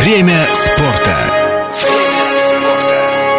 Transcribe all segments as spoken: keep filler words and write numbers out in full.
Время спорта. Время спорта.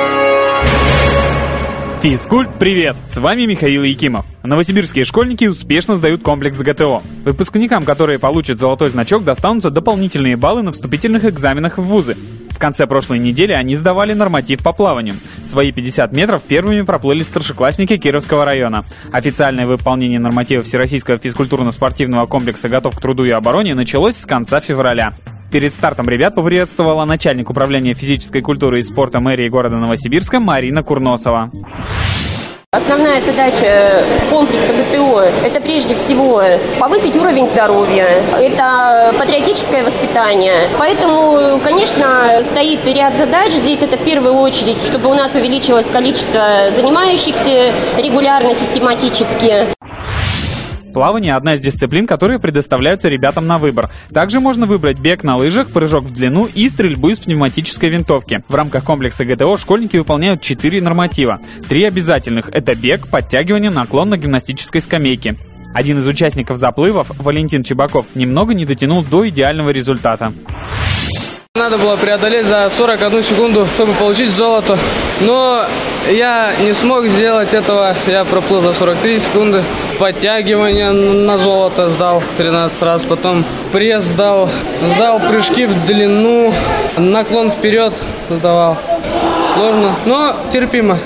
Физкульт, привет! С вами Михаил Якимов. Новосибирские школьники успешно сдают комплекс ГТО. Выпускникам, которые получат золотой значок, достанутся дополнительные баллы на вступительных экзаменах в вузы. В конце прошлой недели они сдавали норматив по плаванию. Свои пятьдесят метров первыми проплыли старшеклассники Кировского района. Официальное выполнение норматива Всероссийского физкультурно-спортивного комплекса «Готов к труду и обороне» началось с конца февраля. Перед стартом ребят поприветствовала начальник управления физической культуры и спорта мэрии города Новосибирска Марина Курносова. Основная задача комплекса ГТО – это прежде всего повысить уровень здоровья, это патриотическое воспитание. Поэтому, конечно, стоит ряд задач. Здесь это в первую очередь, чтобы у нас увеличилось количество занимающихся регулярно, систематически. Плавание – одна из дисциплин, которые предоставляются ребятам на выбор. Также можно выбрать бег на лыжах, прыжок в длину и стрельбу из пневматической винтовки. В рамках комплекса ГТО школьники выполняют четыре норматива. Три обязательных – это бег, подтягивание, наклон на гимнастической скамейке. Один из участников заплывов, Валентин Чебаков, немного не дотянул до идеального результата. Надо было преодолеть за сорок одну секунду, чтобы получить золото. Но я не смог сделать этого. Я проплыл за сорок три секунды. Подтягивание на золото сдал тринадцать раз. Потом пресс сдал. Сдал прыжки в длину. Наклон вперед сдавал. Сложно, но терпимо.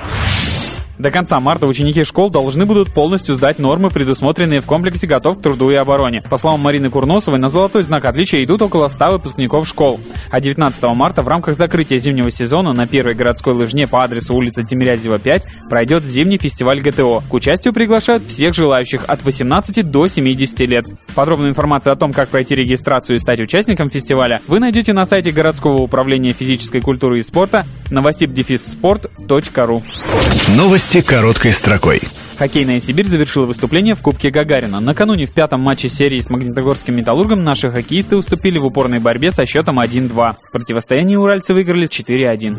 До конца марта ученики школ должны будут полностью сдать нормы, предусмотренные в комплексе «Готов к труду и обороне». По словам Марины Курносовой, на золотой знак отличия идут около ста выпускников школ. А девятнадцатого марта в рамках закрытия зимнего сезона на первой городской лыжне по адресу улица Тимирязева, пять пройдет зимний фестиваль ГТО. К участию приглашают всех желающих от восемнадцати до семидесяти лет. Подробную информацию о том, как пройти регистрацию и стать участником фестиваля, вы найдете на сайте городского управления физической культуры и спорта новосиб дефис спорт точка ру. Новости короткой строкой. Хоккейная Сибирь завершила выступление в Кубке Гагарина. Накануне в пятом матче серии с Магнитогорским «Металлургом» наши хоккеисты уступили в упорной борьбе со счетом один-два. В противостоянии уральцы выиграли четыре один.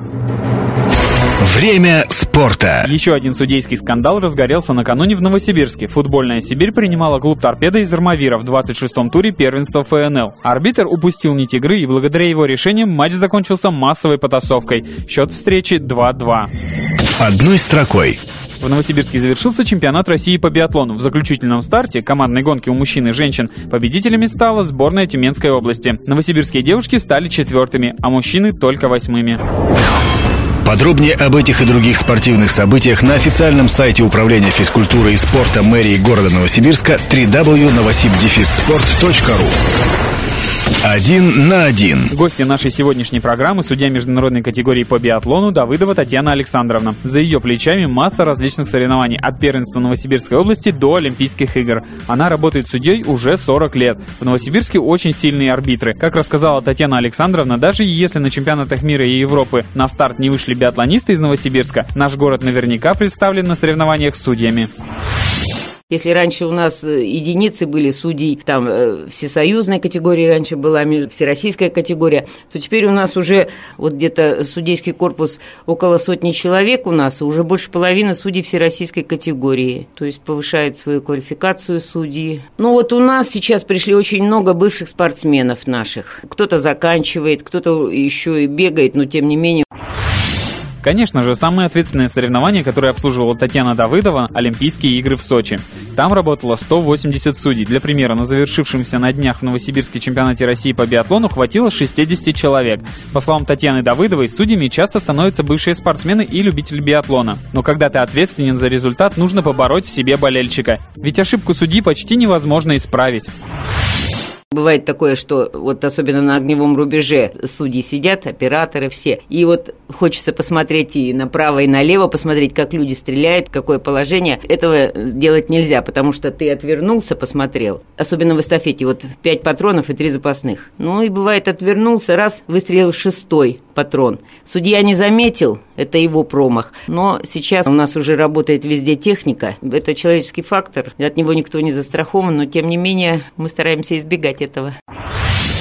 Время спорта. Еще один судейский скандал разгорелся накануне в Новосибирске. Футбольная Сибирь принимала клуб «Торпедо» из Армавира в двадцать шестом туре первенства эф эн эл. Арбитр упустил нить игры, и благодаря его решениям матч закончился массовой потасовкой. Счет встречи два-два. Одной строкой. В Новосибирске завершился чемпионат России по биатлону. В заключительном старте командной гонки у мужчин и женщин победителями стала сборная Тюменской области. Новосибирские девушки стали четвертыми, а мужчины только восьмыми. Подробнее об этих и других спортивных событиях на официальном сайте Управления физкультуры и спорта мэрии города Новосибирска дабл ю дабл ю дабл ю точка новосиб дефис спорт точка ру. Один на один. Гости нашей сегодняшней программы — судья международной категории по биатлону Давыдова Татьяна Александровна. За ее плечами масса различных соревнований, от первенства Новосибирской области до Олимпийских игр. Она работает судьей уже сорок лет. В Новосибирске очень сильные арбитры. Как рассказала Татьяна Александровна, даже если на чемпионатах мира и Европы на старт не вышли биатлонисты из Новосибирска, наш город наверняка представлен на соревнованиях судьями. Если раньше у нас единицы были судей, там э, всесоюзная категория раньше была, всероссийская категория, то теперь у нас уже вот где-то судейский корпус около сотни человек у нас, и уже больше половины судей всероссийской категории, то есть повышает свою квалификацию судьи. Ну вот у нас сейчас пришли очень много бывших спортсменов наших. Кто-то заканчивает, кто-то еще и бегает, но тем не менее. Конечно же, самое ответственное соревнование, которое обслуживала Татьяна Давыдова — Олимпийские игры в Сочи. Там работало сто восемьдесят судей. Для примера, на завершившемся на днях в Новосибирске чемпионате России по биатлону хватило шестьдесят человек. По словам Татьяны Давыдовой, судьями часто становятся бывшие спортсмены и любители биатлона. Но когда ты ответственен за результат, нужно побороть в себе болельщика. Ведь ошибку судьи почти невозможно исправить. Бывает такое, что вот особенно на огневом рубеже судьи сидят, операторы все, и вот хочется посмотреть и направо, и налево, посмотреть, как люди стреляют, какое положение. Этого делать нельзя, потому что ты отвернулся, посмотрел. Особенно в эстафете, вот пять патронов и три запасных. Ну и бывает, отвернулся, раз, выстрелил шестой патрон. Судья не заметил, это его промах. Но сейчас у нас уже работает везде техника, это человеческий фактор, от него никто не застрахован, но тем не менее мы стараемся избегать этого.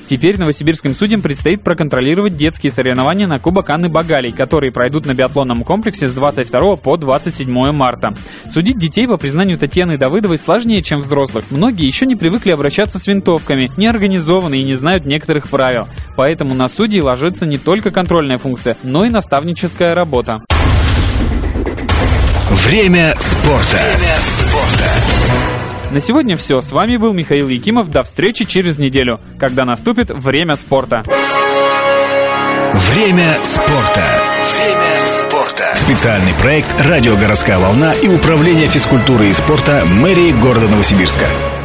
Теперь новосибирским судьям предстоит проконтролировать детские соревнования на Кубок Анны Багалей, которые пройдут на биатлонном комплексе с двадцать второго по двадцать седьмое марта. Судить детей, по признанию Татьяны Давыдовой, сложнее, чем взрослых. Многие еще не привыкли обращаться с винтовками, не организованы и не знают некоторых правил. Поэтому на судей ложится не только контрольная функция, но и наставническая работа. Время спорта. Время спорта. На сегодня все. С вами был Михаил Якимов. До встречи через неделю, когда наступит время спорта. Время спорта. Время спорта. Специальный проект «Радио Городская волна» и Управление физкультуры и спорта мэрии города Новосибирска.